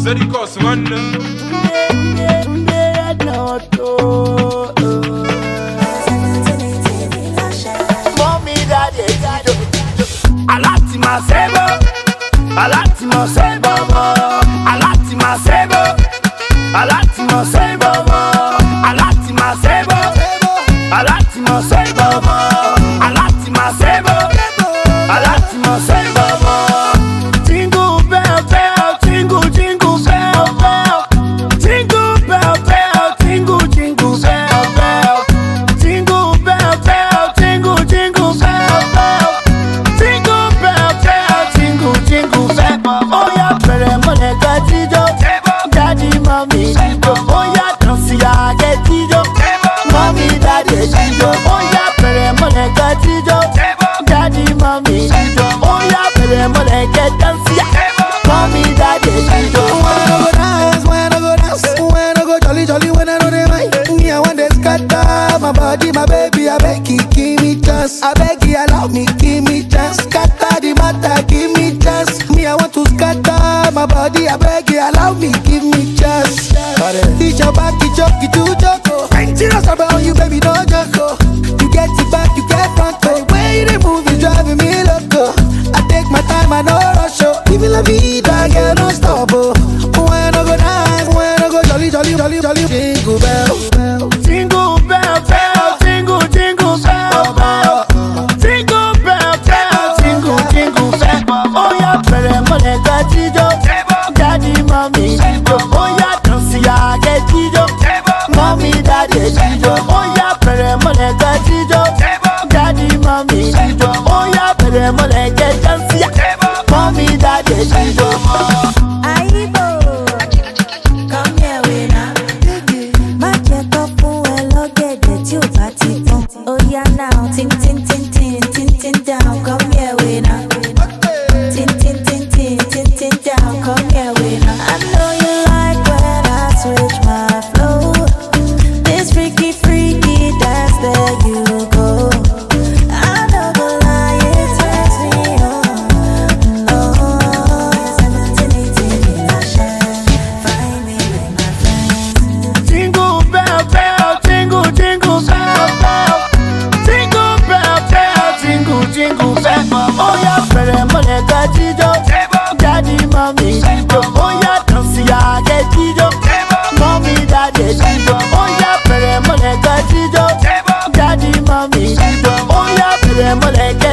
Sedicos, man. Mommy, daddy, Alatima sebo, Alatima sebo, Alatima sebo, Alatima sebo, Alatima sebo, Alatima sebo, Alatima sebo, Alatima sebo. Jingle bell bell, jingle jingle bell bell, jingle bell bell, jingle jingle bell bell, jingle bell bell, jingle jingle bell bell, jingle bell bell, jingle jingle bell. Oh yeah, pere mone katijo, daddy mommy jijo. Oh yeah, dance ya get jijo, mommy daddy jijo. Oh yeah, pere mone katijo, daddy mommy jijo. Oh yeah, pere mone get dance ya, mommy daddy jijo. When I go dance, when I go jolly jolly, when I know they mind. Me I want to scatter my body, my baby. I beg you, give me chance. I beg you, allow me, give me chance. Scatter the matter, give me chance. Me I want to scatter my body. I beg you, allow me, give me chance. It's your back, it's your key to joko. I'm serious about you, baby, no joko. You get it back, you get front. The way they move is driving me loco. I take my time, I know rush. Even la vida, girl, don't stop. When I go dance, when I go jolly, jolly, jolly, jolly, jingle bell, Jingle bell bell, jingle jingle bell bell, jingle bell bell, jingle jingle bell. Oh yeah, pere mone katijo, daddy mommy jijo. Oh yeah, dance ya get jijo, mommy daddy jijo. Oh yeah, pere mone katijo, daddy mommy jijo. Oh yeah, pere mone get dance ya, mommy daddy jijo. Come here, winner. My check up for a log get you party. Oh yeah, now tin tin tin tin tin tin down. Come here, winner. Tin tin tin tin tin tin down. Come here, winner. I know you like when I switch my flow. This freaky freaky dance, there you go. I know the lie, it turns me on. Oh, 17, 18, I shine. Find me with my friends. Jingle bell bell, jingle jingle bell bell, jingle bell bell, jingle jingle bell. Oh yeah, pere mone katijo, daddy mommy jijo. Oh yeah, dance ya get jijo, mommy daddy jijo. Oh yeah, pere mone katijo, daddy mommy jijo. Oh yeah, pere mone